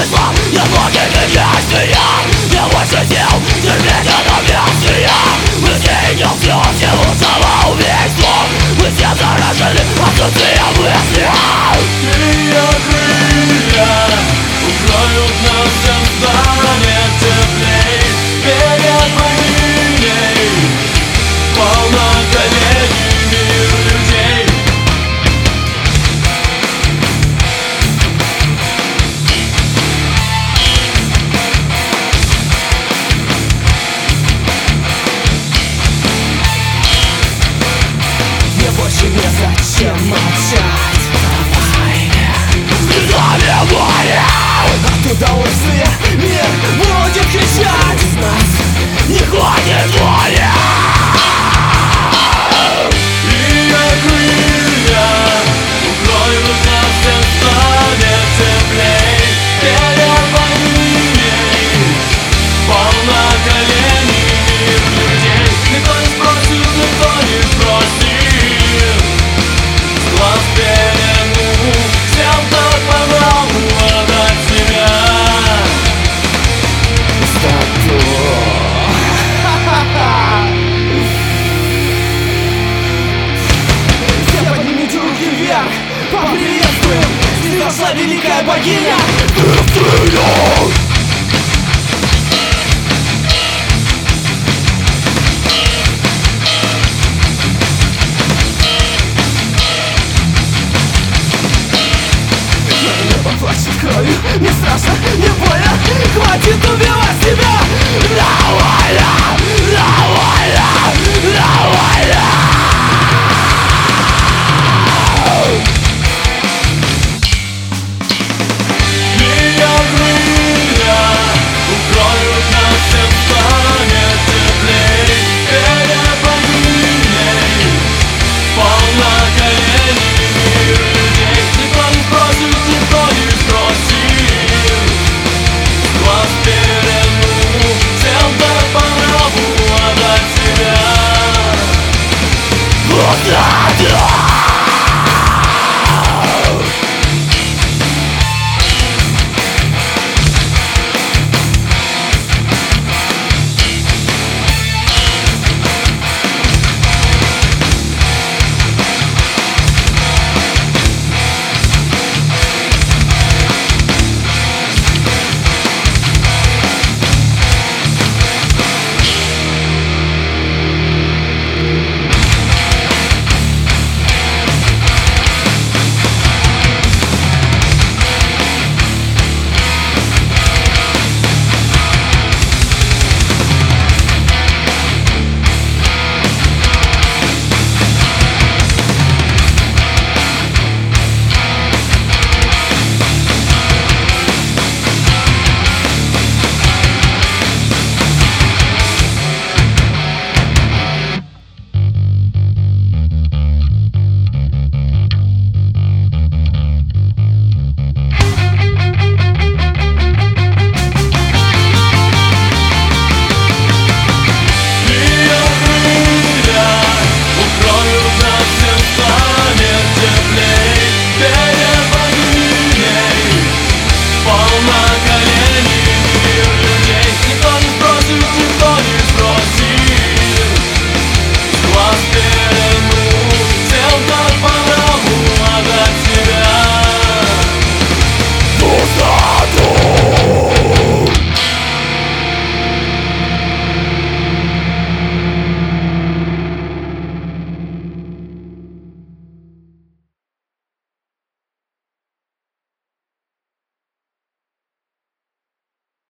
смысла, нет логики действия. Я больше сил терпеть это бедствие. Мы все идем к всеобщему самоубийству. Мы все заражены отсутствием мысли. Ее крылья укроют нас, всем станет теплей. Перед богиней полно коленей мир людей. Мне больше незачем молчать. От удовольствия мир будет кричать. Из нас Не хватит воли. Ее крылья укроют нас, всем станет теплей. Перед богиней полно коленей мир людей. Никто не спросит, никто не спросит. С глаз пелену всем так по-новому отдать себя. Все поднимите руки вверх, поприветствуем. Здесь зашла великая богиня. Небо плачет кровью, не страшно, не больно. Хватит убивать себя. Довольно.